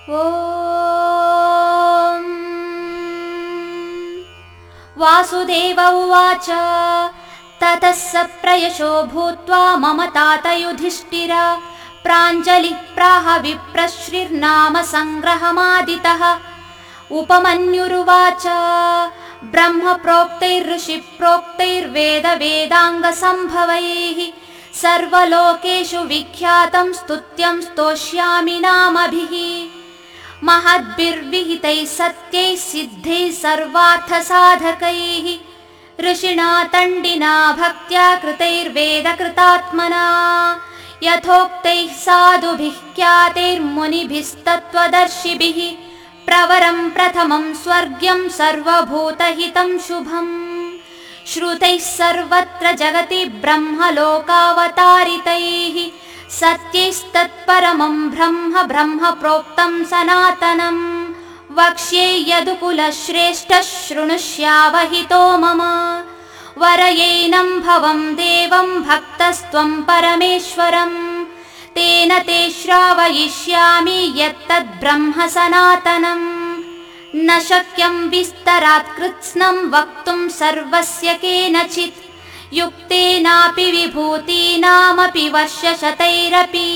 ॐ वासुदेव उवाच ततः स प्रयशो भूत्वा मम तात युधिष्ठिर प्राञ्जलिः प्राह विप्रश्रिर्नाम सङ्ग्रहमादितः उपमन्युरुवाच ब्रह्म प्रोक्तैर्ऋषि प्रोक्तैर्वेदाङ्गसम्भवैः सर्वलोकेषु विख्यातं स्तुत्यं स्तोष्यामि नामभिः महद्भिर्विहितैः सत्यैः सिद्धैः सर्वार्थसाधकैः ऋषिणा तण्डिना भक्त्या कृतैर्वेदकृतात्मना यथोक्तैः साधुभिः ख्यातैर्मुनिभिस्तत्त्वदर्शिभिः प्रवरं प्रथमं स्वर्ग्यं सर्वभूतहितं शुभम् श्रुतैः सर्वत्र जगति ब्रह्मलोकावतारितैः सत्यैस्तत्परमं ब्रह्म प्रोक्तं सनातनं वक्ष्ये यदुकुलश्रेष्ठः शृणुष्यावहितो मम वरयेनं भवं देवं भक्तस्त्वं परमेश्वरं तेन ते श्रावयिष्यामि यत्तद्ब्रह्म सनातनं न शक्यं विस्तरात् कृत्स्नं वक्तुं सर्वस्य केनचित् युक्तेनापि विभूतीनामपि वर्षशतैरपि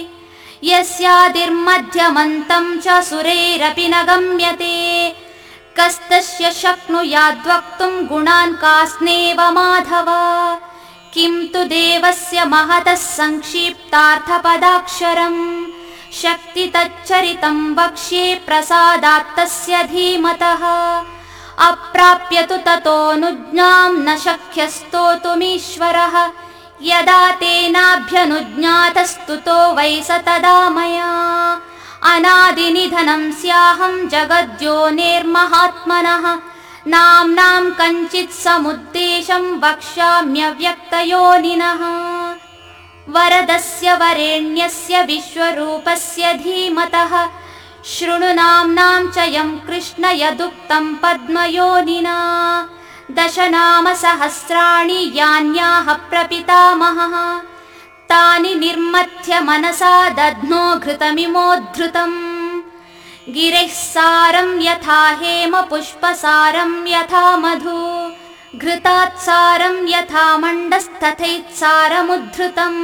यस्यादिर्मध्यमन्तं च सुरैरपि न गम्यते कस्तस्य शक्नुयाद्वक्तुं गुणान् कास्नेव माधव किं तु देवस्य महतः संक्षिप्तार्थपदाक्षरम् शक्ति तच्चरितं वक्ष्ये प्रसादात् तस्य धीमतः अप्राप्य तु ततोऽनुज्ञां न शक्यस्तोतुमीश्वरः यदा तेनाभ्यनुज्ञातस्तुतो वै स तदा मया अनादिनिधनं स्याहं जगद्योनिर्महात्मनः नाम्नां कञ्चित् समुद्देशं वक्ष्याम्यव्यक्तयोनिनः वरदस्य वरेण्यस्य विश्वरूपस्य धीमतः शृणु नाम्नां च यं कृष्ण यदुक्तं पद्मयोनिना दशनामसहस्राणि यान्याः प्रपितामहः तानि निर्मथ्य मनसा दध्नो घृतमिमोद्धृतम् गिरेः सारं यथा हेम पुष्पसारं यथा मधु घृतात्सारं यथा मण्डस्तथैत्सारमुद्धृतम्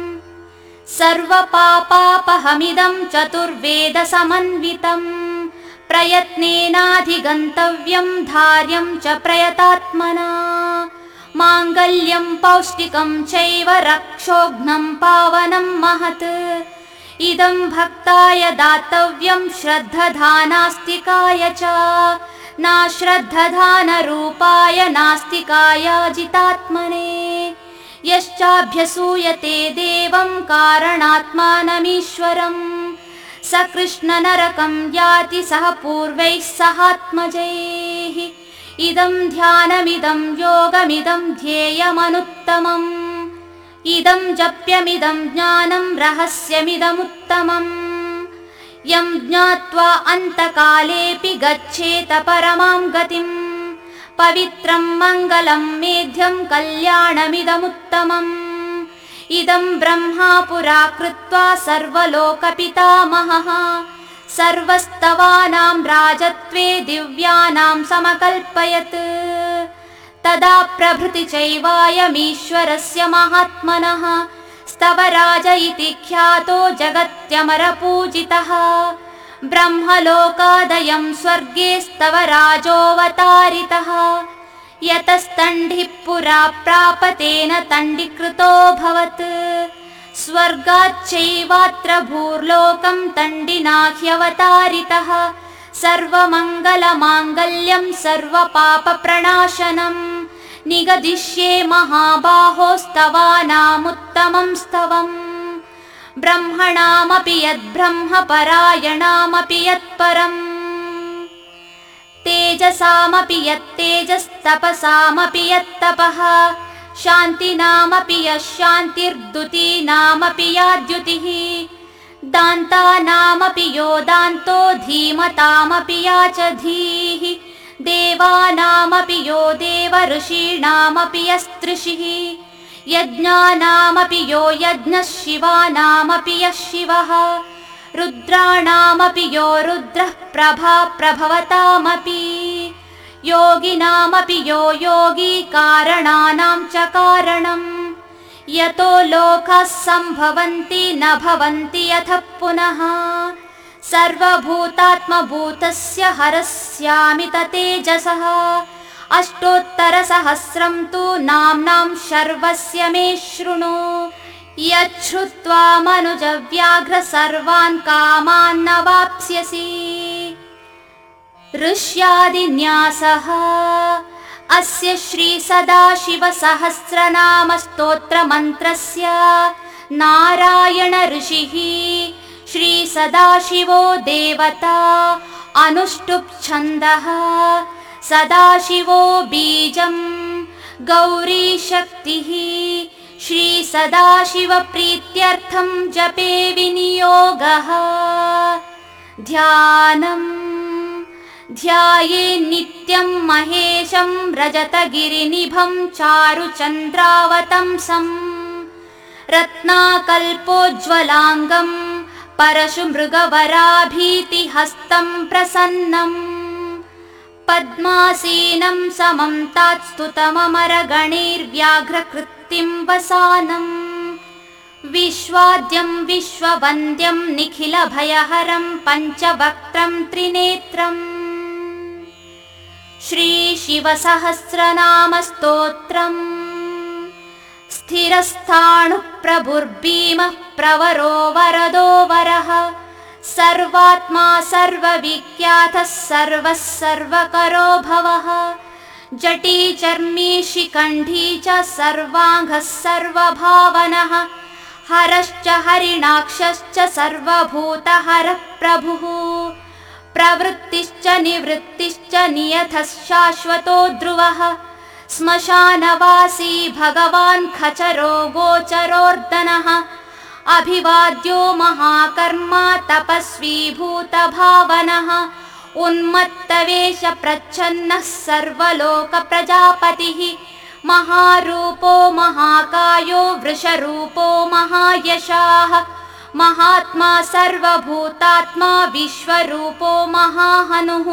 सर्वपापापहमिदं चतुर्वेदसमन्वितम् प्रयत्नेनाधिगन्तव्यं धार्यं च प्रयतात्मना माङ्गल्यं पौष्टिकं चैव रक्षोघ्नं पावनं महत् इदं भक्ताय दातव्यं श्रद्धधानास्तिकाय च नाश्रद्धधानरूपाय नास्तिकाय जितात्मने यश्चाभ्यसूयते देवं कारणात्मानमीश्वरम् स कृष्णनरकं याति सह पूर्वैः सहात्मजैः इदं ध्यानमिदं योगमिदं ध्येयमनुत्तमम् इदं जप्यमिदं ज्ञानं रहस्यमिदमुत्तमम् यं ज्ञात्वा अन्तकालेऽपि गच्छेत परमां गतिम् पवित्रं मङ्गलं मेध्यं कल्याणमिदमुत्तमम् इदं ब्रह्मा पुरा कृत्वा सर्वलोकपितामहः सर्वस्तवानां राजत्वे दिव्यानां समकल्पयत् तदा प्रभृति चैवायमीश्वरस्य महात्मनः स्तवराज इति ख्यातो जगत्यमरपूजितः ब्रह्मलोकादयं स्वर्गे स्तवराजोऽवतारितः यतस्तण्डिः पुरा प्रापतेन तण्डीकृतोऽभवत् स्वर्गाच्चैवात्र भूर्लोकं तण्डिना ह्यवतारितः सर्वमङ्गलमाङ्गल्यं सर्वपापप्रणाशनं निगदिष्ये महाबाहोस्तवानामुत्तमं स्तवम् ब्रह्मणामपि यद्ब्रह्मपरायणामपि यत्परम् तेजसामपि यत्तेजस्तपसामपि यत्तपः शान्तिनामपि यशान्तिर्द्युतीनामपि या द्युतिः दान्तानामपि यो दान्तो धीमतामपि या च धीः देवानामपि यो देव ऋषीणामपि यस्त्रिषिः यज्ञानामपि यो यज्ञः शिवानामपि यः शिवः रुद्राणामपि यो रुद्रः प्रभा प्रभवतामपि योगिनामपि यो योगी कारणानां च कारणम् यतो लोकाः सम्भवन्ति न भवन्ति यतः पुनः सर्वभूतात्मभूतस्य हरस्यामि तेजसः अष्टोत्तरसहस्रं तु नाम्नां शर्वस्य मे शृणु यच्छ्रुत्वा मनुजव्याघ्र सर्वान् कामान् न वाप्स्यसि ऋष्यादिन्यासः अस्य श्री सदाशिवसहस्रनामस्तोत्रमन्त्रस्य नारायण ऋषिः श्री सदाशिवो देवता अनुष्टुप् छन्दः सदाशिवो बीजं गौरी शक्तिः श्री सदाशिव प्रीत्यर्थं जपे विनियोगः ध्यानम् ध्याये नित्यं महेशं रजतगिरिनिभं चारुचन्द्रावतंसं रत्नाकल्पोज्ज्वलाङ्गं परशुमृगवराभीतिहस्तं प्रसन्नम् पद्मासीनं समं तात्स्तुतममरगणैर्व्याघ्रकृत्तिं वसानं विश्वाद्यं विश्ववन्द्यं निखिलभयहरं पञ्चवक्त्रं त्रिनेत्रम् श्रीशिवसहस्रनामस्तोत्रम् स्थिरस्थाणुः प्रभुर्भीमः प्रवरो वरदो वरः सर्वात्मा सर्वविख्यातः सर्वः सर्वकरो भवः जटी चर्मी शिखण्डी च सर्वाङ्गः सर्वभावनः हरश्च हरिणाक्षश्च सर्वभूतहरः प्रभुः प्रवृत्तिश्च निवृत्तिश्च नियतः शाश्वतो ध्रुवः श्मशानवासी भगवान् खचरो गोचरोर्दनः अभिवाद्यो महाकर्मा तपस्वी भूतभावनः उन्मत्तवेष प्रच्छन्नः सर्वलोकप्रजापतिः महारूपो महाकायो वृषरूपो महायशाः महात्मा सर्वभूतात्मा विश्वरूपो महाहनुः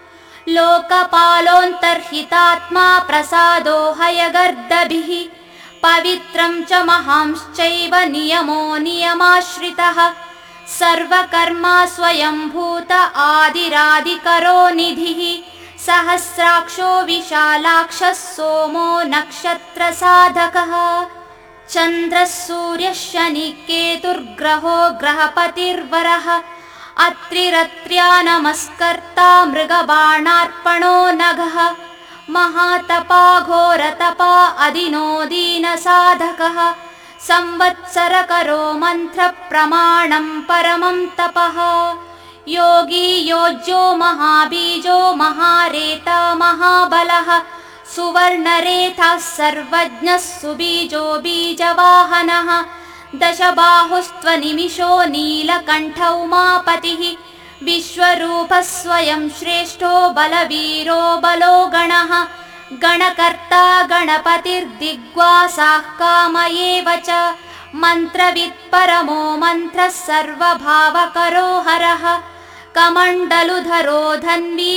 लोकपालोऽन्तर्हितात्मा प्रसादो हयगर्दभिः पवित्रं च महांश्चैव नियमो नियमाश्रितः सर्वकर्मा स्वयंभूत आदिरादिकरो निधिः सहस्राक्षो विशालाक्षः सोमो नक्षत्रसाधकः चन्द्रः सूर्यः शनिः केतुर्ग्रहो ग्रहपतिर्वरः अत्रिरत्र्या नमस्कर्ता मृगबाणार्पणो नघः महातपा घोरतपा अदिनो दीनसाधकः संवत्सरकरो मन्त्रप्रमाणं परमं तपः योगी योज्यो महाबीजो महारेता महाबलः सुवर्णरेथः सर्वज्ञः सुबीजो बीजवाहनः दशबाहुस्त्वनिमिषो नीलकण्ठौ उमापतिः विश्वरूपः स्वयं श्रेष्ठो बलवीरो बलो गणः गणकर्ता गणपतिर्दिग्वासाः काम एव च मन्त्रवित् परमो मन्त्रः सर्वभावकरो हरः कमण्डलुधरो धन्वी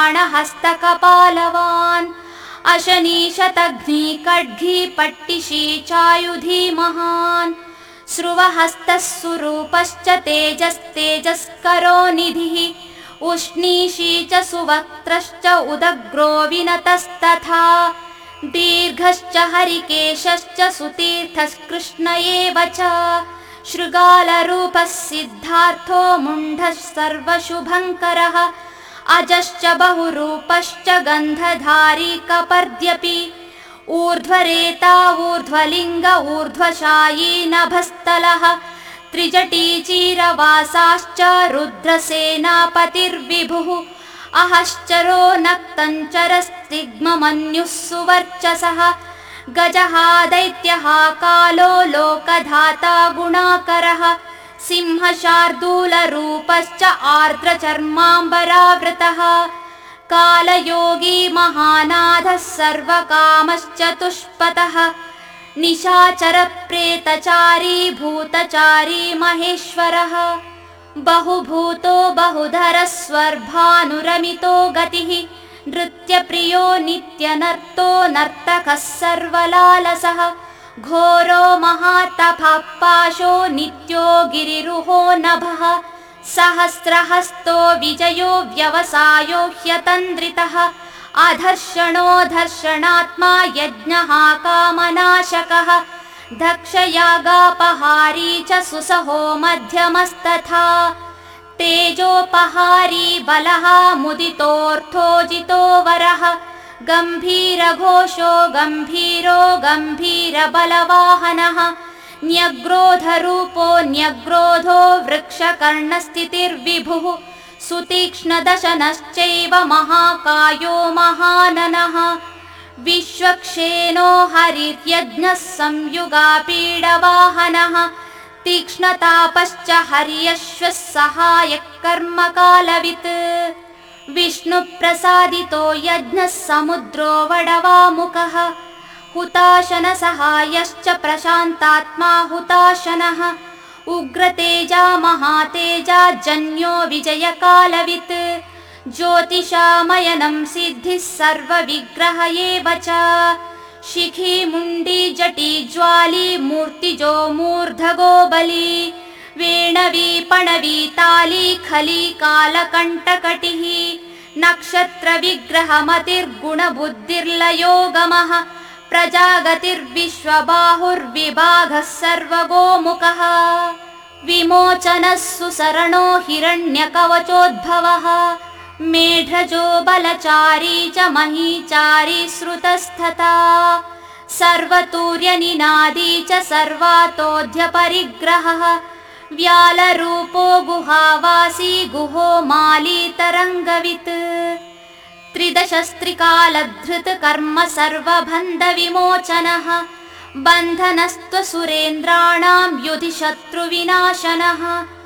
बाणहस्तकपालवान् अशनीशतघ्नी खड्गी पट्टिशी चायुधी महान् श्रुवहस्तः सुरूपश्च तेजस्तेजस्करो निधिः उष्णीषी च सुवक्त्रश्च उदग्रो विनतस्तथा दीर्घश्च हरिकेशश्च सुतीर्थः एव च शृगालरूपः सिद्धार्थो मुण्डः सर्वशुभङ्करः अजश्च बहुरूपश्च गन्धधारी कपर्द्यपि ऊर्ध्वरेता ऊर्ध्वलिङ्ग ऊर्ध्वशायी नभस्थलः त्रिजटी चीरवासाश्च रुद्रसेनापतिर्विभुः अहश्चरो नक्तञ्चरस्तिग्ममन्युः सुवर्चसः गजः दैत्यः कालो लोकधाता गुणाकरः सिंहशार्दूलरूपश्च आर्द्रचर्माम्बरावृतः कालयोगी महानाथः सर्वकामश्चतुष्पथः निशाचरप्रेतचारी भूतचारी महेश्वरः बहुभूतो बहुधरस्वर्भानुरमितो गतिः नृत्यप्रियो नित्यनर्तो नर्तकः सर्वलालसः घोरो महातपः पाशो नित्यो गिरिरुहो नभः सहस्रहस्तो विजयो व्यवसायो ह्यतन्द्रितः अधर्षणो धर्षणात्मा यज्ञः कामनाशकः दक्षयागापहारी च सुसहो मध्यमस्तथा तेजोपहारी बलः मुदितोऽर्थो जितो वरः गम्भीरघोषो गम्भीरो गम्भीरबलवाहनः न्यग्रोधरूपो न्यग्रोधो वृक्षकर्णस्थितिर्विभुः सुतीक्ष्णदशनश्चैव महाकायो महाननः विश्वक्षेनो हरिर्यज्ञः संयुगापीडवाहनः तीक्ष्णतापश्च हर्यश्वः सहायः कर्मकालवित् विष्णुप्रसादितो यज्ञः समुद्रो वडवामुखः हुताशनसहायश्च प्रशान्तात्मा हुताशनः उग्रतेजा महातेजा जन्यो विजयकालवित् ज्योतिषामयनं सिद्धिः सर्वविग्रह एव च शिखी मुण्डी जटी ज्वाली मूर्तिजो मूर्धगो बली वेणवी पणवी ताली खली कालकण्टकटिः नक्षत्रविग्रहमतिर्गुणबुद्धिर्लयोगमः प्रजागतिर्विश्वबाहुर्विभागः सर्वगोमुखः विमोचनः सुसरणो हिरण्यकवचोद्भवः मेढ्रजो बलचारी च महीचारी श्रुतस्तथा सर्वतूर्यनिनादी च सर्वातोऽध्यपरिग्रहः व्यालरूपो गुहावासी गुहो माली तरङ्गवित् त्रिदशस्त्रिकालधृत कर्म सर्वबन्धविमोचनः बन्धनस्त्वसुरेन्द्राणां युधि शत्रुविनाशनः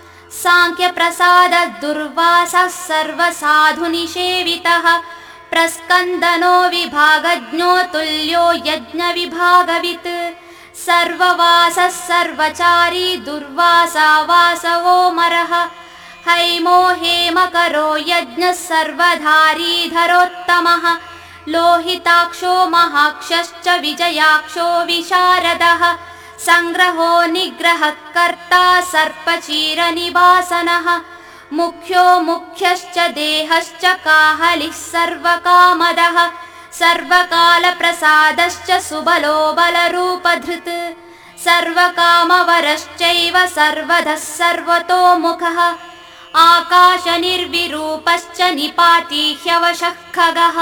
साङ्ख्यप्रसाददुर्वासः सर्वसाधुनिषेवितः प्रस्कन्दनो विभागज्ञो तुल्यो यज्ञविभागवित् सर्ववासः सर्वचारी दुर्वासा वासवो मरः हैमो हेमकरो यज्ञः सर्वधारीधरोत्तमः लोहिताक्षो महाक्षश्च विजयाक्षो विशारदः संग्रहो निग्रहः कर्ता सर्पचीरनिवासनः मुख्यो मुख्यश्च देहश्च काहलिः सर्वकामदः सर्वकालप्रसादश्च सुबलो बलरूपधृत् सर्वकामवरश्चैव सर्वधः सर्वतोमुखः आकाशनिर्विरूपश्च निपाती ह्यवशः खगः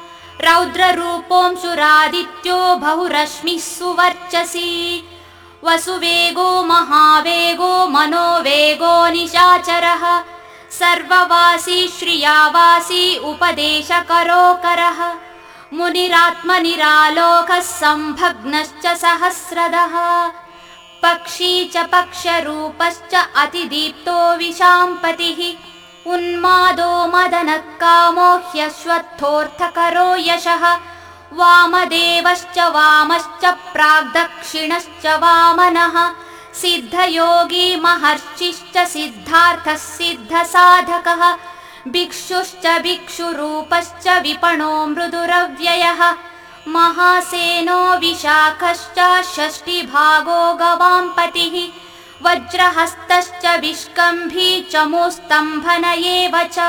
रौद्ररूपोऽंशुरादित्यो बहुरश्मिः सुवर्चसी वसुवेगो महावेगो मनोवेगो निशाचरः सर्ववासी श्रियावासी उपदेशकरोकरः मुनिरात्मनिरालोकः संभग्नश्च सहस्रदः पक्षी च पक्षरूपश्च अतिदीप्तो विशाम्पतिः उन्मादो मदनः कामो ह्यश्वत्थोऽर्थकरो यशः वामदेवश्च वामश्च प्राग्दक्षिणश्च वामनः सिद्धयोगी महर्षिश्च सिद्धार्थः सिद्धसाधकः भिक्षुश्च भिक्षुरूपश्च विपणो मृदुरव्ययः महासेनो विशाखश्च षष्टिभागो गवाम्पतिः वज्रहस्तश्च विष्कम्भी चमूस्तम्भन एव च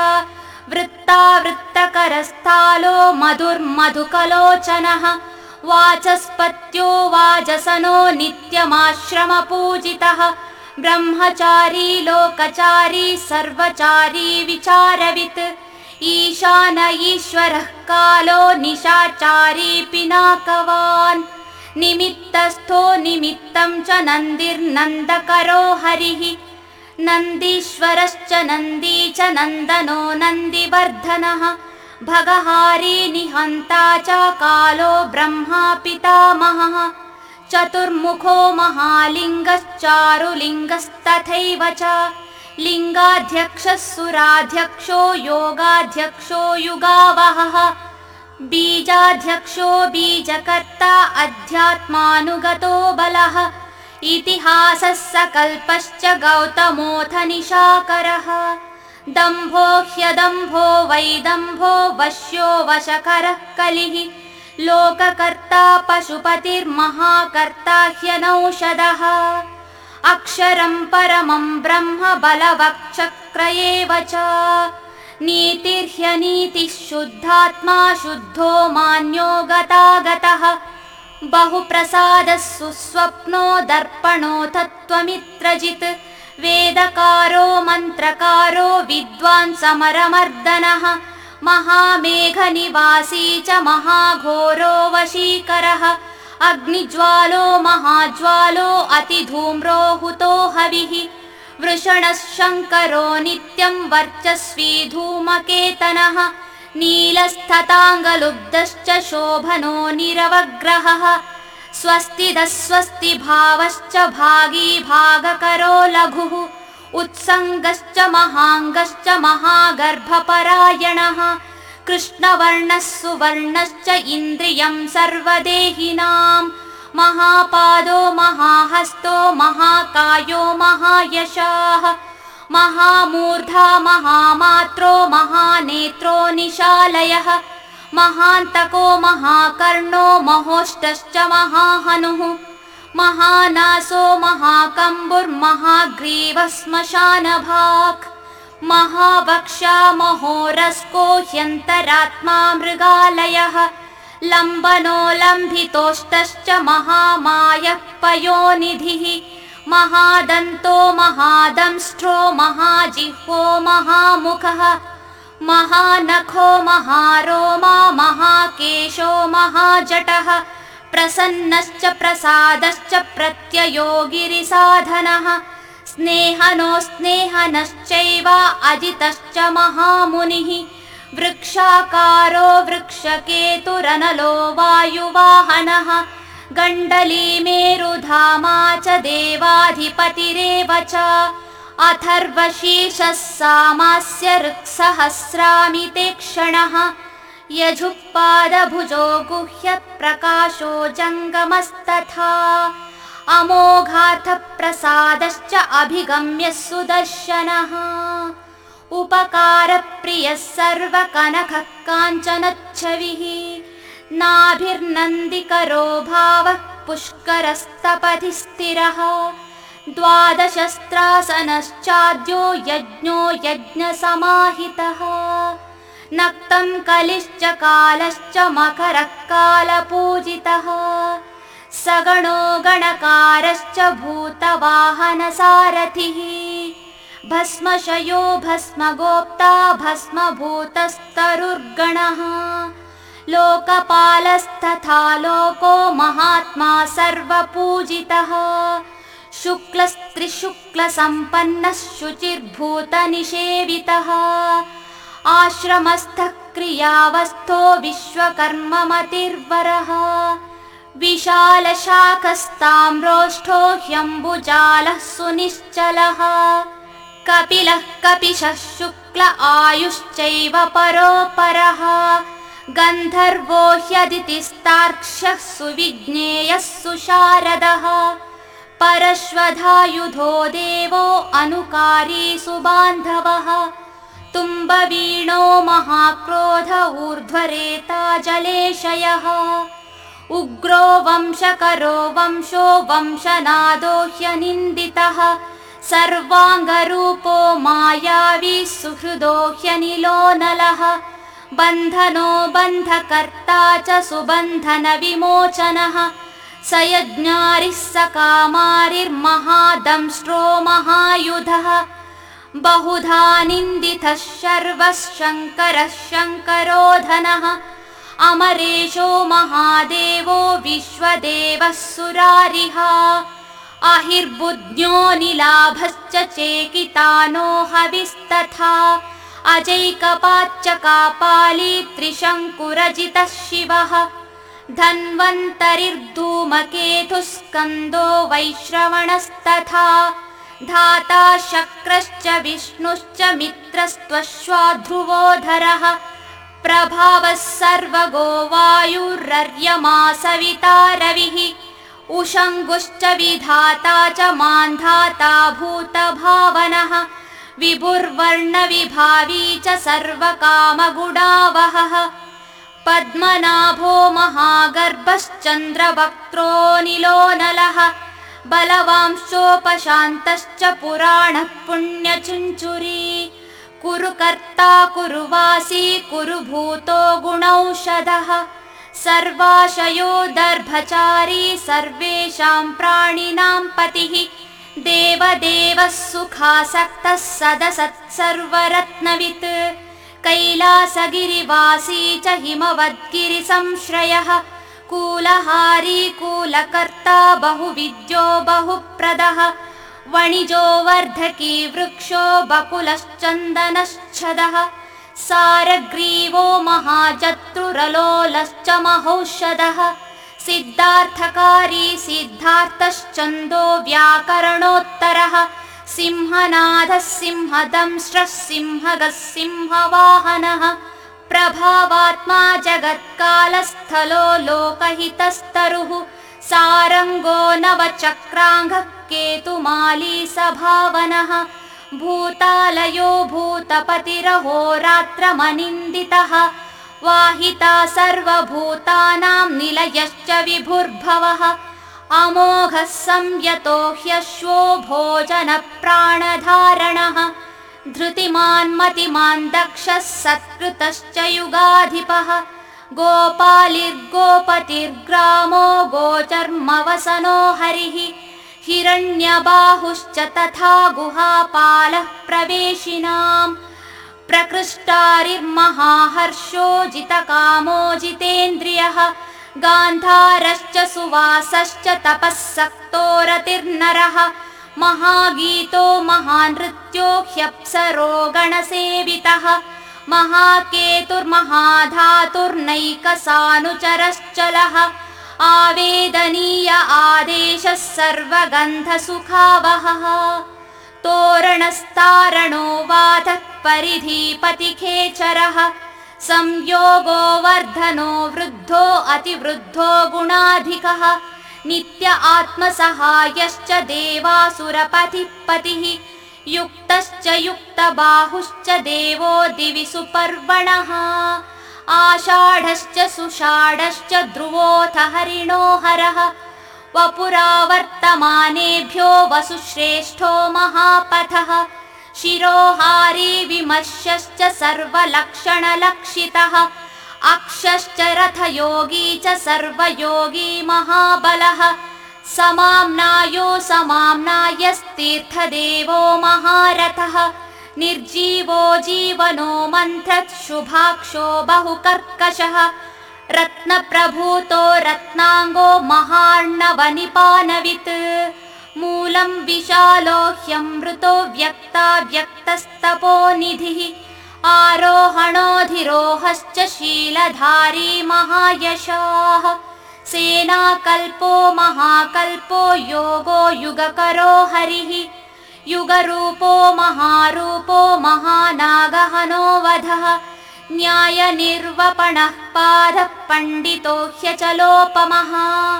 वृत्तावृत्तकरस्थालो मधुर्मधुकलोचनः वाचस्पत्यो वाजसनो नित्यमाश्रमपूजितः ब्रह्मचारी लोकचारी सर्वचारी विचारवित् ईशान ईश्वरः कालो निशाचारी पिनाकवान् निमित्तस्थो निमित्तं च नन्दिर्नन्दकरो हरिः नन्दीश्वरश्च नन्दी च नन्दनो नन्दिवर्धनः भगहारी निहन्ता च कालो ब्रह्मा पितामहः चतुर्मुखो महालिङ्गश्चारुलिङ्गस्तथैव च लिङ्गाध्यक्षः सुराध्यक्षो योगाध्यक्षो युगावहः बीजाध्यक्षो बीजकर्ता अध्यात्मानुगतो बलः इतिहासः सकल्पश्च गौतमोऽथ निशाकरः दम्भो ह्यदम्भो वैदम्भो वश्यो वशकरः कलिः लोककर्ता पशुपतिर्महाकर्ता ह्यनौषधः अक्षरं परमं ब्रह्म बलवक्चक्र एव च नीतिर्ह्यनीतिः शुद्धात्मा शुद्धो मान्यो गतागतः बहुप्रसादः सुस्वप्नो दर्पणो तत्त्वमित्रजित् वेदकारो मन्त्रकारो विद्वान् समरमर्दनः महामेघनिवासी च महाघोरो वशीकरः अग्निज्वालो महाज्वालो अतिधूम्रो हुतो हविः वृषणः शङ्करो नित्यं वर्चस्वी धूमकेतनः नीलस्तताङ्गलुब्धश्च शोभनो निरवग्रहः स्वस्तिदः स्वस्तिभावश्च भागी भागकरो लघुः उत्सङ्गश्च महाङ्गश्च महागर्भपरायणः कृष्णवर्णः सुवर्णश्च इन्द्रियं सर्वदेहिनां महापादो महाहस्तो महाकायो महायशाः महामूर्धा महामात्रो महानेत्रो निशालयः महान्तको महाकर्णो महोष्टश्च महाहनुः महानासो महाकम्बुर्महाग्रीवः श्मशानभाक् महावक्षा महोरस्को ह्यन्तरात्मा मृगालयः लम्बनो लम्भितोष्टश्च महामायः पयोनिधिः महादन्तो महादंष्ट्रो महाजिह्वो महामुखः महानखो महारोमा महाकेशो महाजटः प्रसन्नश्च प्रसादश्च प्रत्ययो गिरिसाधनः स्नेहनो स्नेहनश्चैव अजितश्च महामुनिः वृक्षाकारो वृक्षकेतुरनलो वायुवाहनः गण्डली मेरुधामा च देवाधिपतिरेव च अथर्वशीर्षः सामास्य ऋक्सहस्रामिते क्षणः यजुःपादभुजो गुह्यप्रकाशो जङ्गमस्तथा अमोघार्थप्रसादश्च अभिगम्यः सुदर्शनः उपकारप्रियः सर्वकनकः काञ्चनच्छविः नाभिर्नन्दिकरो भावः पुष्करस्तपति स्थिरः द्वादशस्त्रासनश्चाद्यो यज्ञो यज्ञसमाहितः नक्तं कलिश्च कालश्च मकरः कालपूजितः सगणो गणकारश्च भूतवाहनसारथिः भस्मशयो भस्मगोप्ता भस्मभूतस्तरुर्गणः लोकपालस्तथा लोको महात्मा सर्वपूजितः शुक्लस्त्रिशुक्लसम्पन्नः शुचिर्भूतनिषेवितः आश्रमस्थः क्रियावस्थो विश्वकर्ममतिर्वरः विशालशाखस्ताम्रोष्ठो ह्यम्बुजालः सुनिश्चलः कपिलः कपिशः शुक्ल आयुश्चैव परोपरः गन्धर्वो ह्यदितिस्तार्क्ष्यः सुविज्ञेयः सुशारदः परश्वधायुधो देवो अनुकारी सुबान्धवः तुम्बवीणो महाक्रोध ऊर्ध्वरेता जलेशयः उग्रो वंशकरो वंशो वंशनादो ह्यनिन्दितः सर्वाङ्गरूपो मायावी सुहृदो ह्यनिलो नलः बन्धनो बन्धकर्ता च सुबन्धनविमोचनः स यज्ञारिः स कामारिर्महादंष्ट्रो महायुधः बहुधा निन्दितः शर्वः शङ्करः शङ्करोधनः अमरेशो महादेवो विश्वदेवः सुरारिः अहिर्बुद्ध्यो निलाभश्च चेकितानो हविस्तथा अजैकपाच्च कापाली त्रिशङ्कुरजितः शिवः धन्वन्तरिर्धूमकेतुः स्कन्दो वैश्रवणस्तथा धाता शक्रश्च विष्णुश्च मित्रस्त्वश्वाध्रुवोधरः प्रभावः सर्वगो वायुरर्यमा सविता रविः उषङ्गुश्च विधाता च मान्धाता भूतभावनः विभुर्वर्णविभावी च सर्वकामगुणावहः पद्मनाभो महागर्भश्चन्द्रवक्त्रो नीलोनलः बलवांश्चोपशान्तश्च पुराणः पुण्यचुञ्चुरी कुरु कर्ता कुरु वासी कुरु भूतो गुणौषधः सर्वाशयो दर्भचारी सर्वेषां प्राणिनां पतिः देवदेवः सुखासक्तः सदसत्सर्वरत्नवित् कैलासगिरिवासी च हिमवद्गिरिसंश्रयः कूलहारी कूलकर्ता बहुविद्यो बहुप्रदः वणिजो वर्धकी वृक्षो बकुलश्चन्दनश्छदः सारग्रीवो महाजत्रुरलोलश्च महौषधः सिद्धार्थकारी सिद्धार्थश्चन्दो व्याकरणोत्तरः सिंहनादः सिंहदंष्ट्रः सिंहगः सिंहवाहनः प्रभावात्मा जगत्कालस्थलो लोकहितस्तरुः सारङ्गो नवचक्राङ्गः केतुमाली सभावनः भूतालयो भूतपतिरहोरात्रमनिन्दितः वाहिता सर्वभूतानां निलयश्च विभुर्भवः अमोघः संयतो ह्यश्वो भोजनप्राणधारणः धृतिमान् मतिमान् दक्षः सत्कृतश्च युगाधिपः गोपालिर्गोपतिर्ग्रामो गोचर्मवसनो हरिः हिरण्यबाहुश्च तथा गुहापालः प्रवेशिनाम् प्रकृष्टारिर्महाहर्षो जितकामो जितेन्द्रियः गान्धारश्च सुवासश्च तपःसक्तो रतिर्नरः महागीतो महानृत्यो ह्यप्सरो गणसेवितः महाकेतुर्महाधातुर्नैकसानुचरश्चलः आवेदनीय आदेशः सर्वगन्धसुखावहः तोरणस्तारणो वातः परिधिपतिखेचरः संयोगो वर्धनो वृद्धो अतिवृद्धो गुणाधिकः नित्य आत्मसहायश्च देवासुरपतिः युक्तश्च युक्तबाहुश्च देवो दिवि सुपर्वणः आषाढश्च सुषाढश्च ध्रुवोऽथ हरिणो हरः वपुरावर्तमानेभ्यो वसुश्रेष्ठो महापथः शिरोहारी विमर्शश्च सर्वलक्षणलक्षितः अक्षश्च रथयोगी च सर्वयोगी महाबलः समाम्नायो समाम्नायस्तीर्थदेवो महारथः निर्जीवो जीवनो मन्त्रः शुभाक्षो बहुकर्कशः रत्नप्रभूतो रत्नाङ्गो महार्णवनिपानवित् मूलं विशालो ह्यमृतो व्यक्ताव्यक्तस्तपोनिधिः आरोहणोऽधिरोहश्च शीलधारी महायशाः सेनाकल्पो महाकल्पो योगो युगकरो हरिः युगरूपो महारूपो महानागहनो वधः न्यायनिर्वपणः पादः पण्डितो ह्यचलोपमः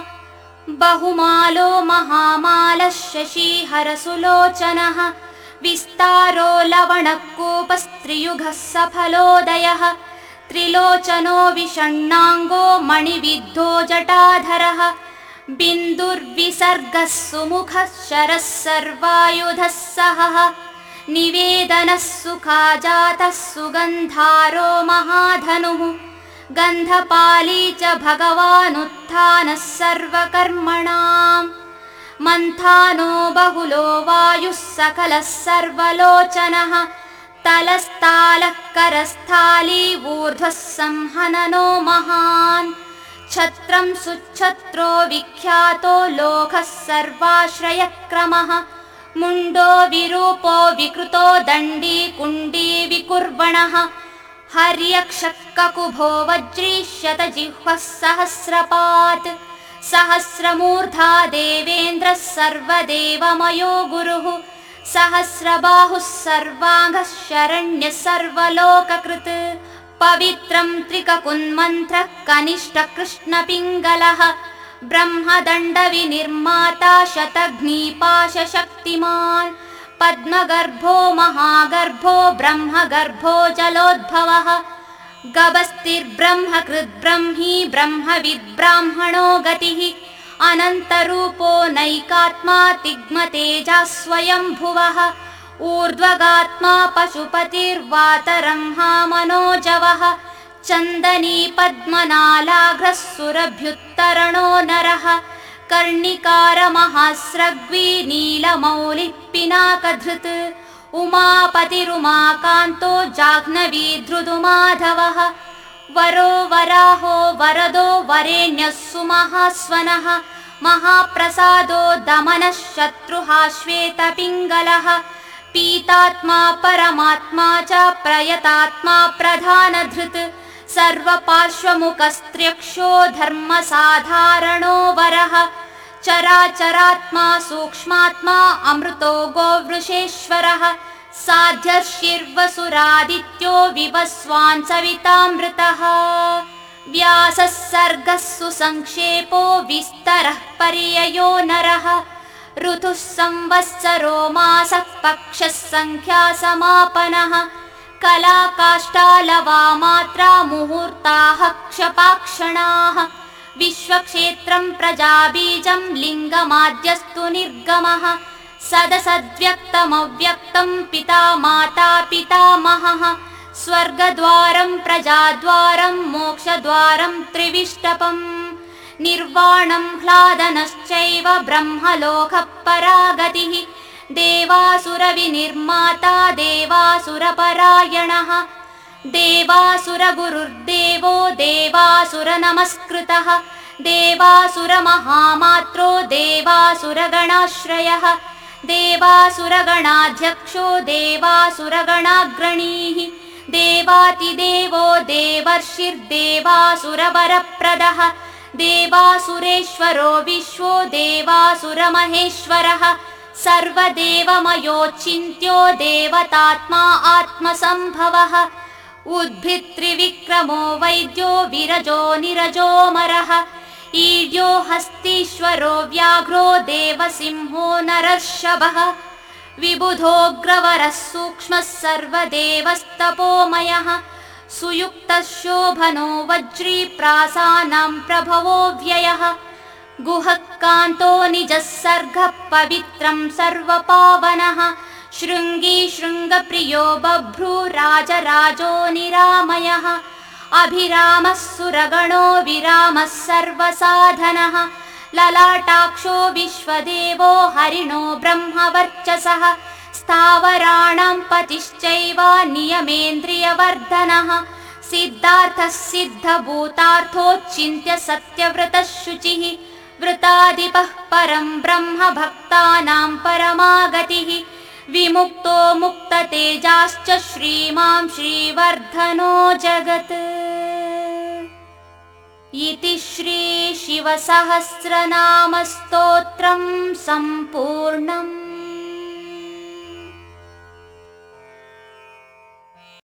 बहुमालो महामालः शशीहरसुलोचनः विस्तारो लवणकूपस्त्रियुगः सफलोदयः त्रिलोचनो विषण्णाङ्गो मणिविद्धो जटाधरः बिन्दुर्विसर्गः सुमुखः शरः सर्वायुधः सहः निवेदनः सुखाजातः सुगन्धारो महाधनुः गन्धपाली च भगवानुत्थानः सर्वकर्मणाम् मन्थानो बहुलो वायुः सकलः सर्वलोचनः तलस्तालः करस्थाली ऊर्ध्वः संहननो महान् छत्रं सुच्छत्रो विख्यातो लोकः सर्वाश्रयक्रमः मुण्डो विरूपो विकृतो दण्डी कुण्डी विकुर्वणः हर्यक्षककुभो वज्रीष्यतजिह्वः सहस्रपात् सहस्रमूर्धा देवेन्द्रः सर्वदेवमयो गुरुः सहस्रबाहुः सर्वाङ्गः शरण्यः सर्वलोककृत् पवित्रं त्रिककुन्मन्त्रः कनिष्ठकृष्णपिङ्गलः ब्रह्मदण्डविनिर्माता शतघ्नीपाशशक्तिमान् पद्मगर्भो महागर्भो ब्रह्मगर्भो जलोद्भवः गभस्तिर्ब्रह्मकृद्ब्रह्मी ब्रह्मविद्ब्राह्मणो गतिः अनन्तरूपो नैकात्मा तिग्मतेजः स्वयंभुवः ऊर्ध्वगात्मा पशुपतिर्वातरंहा मनोजवः चन्दनी पद्मनालाघ्रः सुरभ्युत्तरणो नरः कर्णिकारमहास्रग्वी नीलमौलिः पिनाकधृत् उमापतिरुमाकान्तो जाह्नवी धृदुमाधवः वरो वराहो वरदो वरेण्यः सुमहास्वनः महाप्रसादो दमनः शत्रुः श्वेतपिङ्गलः पीतात्मा परमात्मा च प्रयतात्मा प्रधानधृत् सर्वपार्श्वमुखस्त्र्यक्षो धर्मसाधारणो वरः चराचरात्मा सूक्ष्मात्मा अमृतो गोवृषेश्वरः साध्यर्षिर्वसुरादित्यो विवस्वान् सवितामृतः व्यासः सर्गः सुसंक्षेपो विस्तरः पर्ययो नरः ऋतुः संवत्सरो मासः पक्षः संख्या समापनः कला काष्ठालवा मात्रा मुहूर्ताः क्षपाक्षणाः विश्वक्षेत्रं प्रजाबीजं लिङ्गमाद्यस्तु निर्गमः सदसद्व्यक्तमव्यक्तं पिता माता पितामहः स्वर्गद्वारं प्रजाद्वारं मोक्षद्वारं त्रिविष्टपम् निर्वाणं ह्लादनश्चैव ब्रह्मलोकः परागतिः देवासुरविनिर्माता देवासुरपरायणः देवासुरगुरुर्देवो देवासुरनमस्कृतः देवासुरमहामात्रो देवासुरगणाश्रयः देवासुरगणाध्यक्षो देवासुरगणाग्रणीः देवातिदेवो देवर्षिर्देवासुरवरप्रदः देवासुरेश्वरो विश्वो देवासुरमहेश्वरः सर्वदेवमयोचिन्त्यो देवतात्मा आत्मसम्भवः उद्भित्त्रिविक्रमो वैद्यो विरजो निरजोऽमरः ईड्यो हस्तीश्वरो व्याघ्रो देवसिंहो नरर्षभः विबुधोऽग्रवरः सूक्ष्मः सर्वदेवस्तपोमयः सुयुक्तः शोभनो वज्री प्रासानां प्रभवो व्ययः गुहः कान्तो निजः सर्गः पवित्रं सर्वपावनः शृङ्गी शृङ्गप्रियो बभ्रू राजराजो निरामयः अभिरामः सुरगणो विरामः सर्वसाधनः ललाटाक्षो विश्वदेवो हरिणो ब्रह्मवर्चसः स्थावराणां पतिश्चैव नियमेन्द्रियवर्धनः सिद्धार्थः सिद्धभूतार्थोच्चिन्त्य सत्यव्रतः शुचिः वृताधिपः परं ब्रह्म भक्तानां परमागतिः विमुक्तो मुक्ततेजाश्च श्रीमां श्रीवर्धनो जगत्। इति श्री शिवसहस्रनामस्तोत्रं सम्पूर्णम्।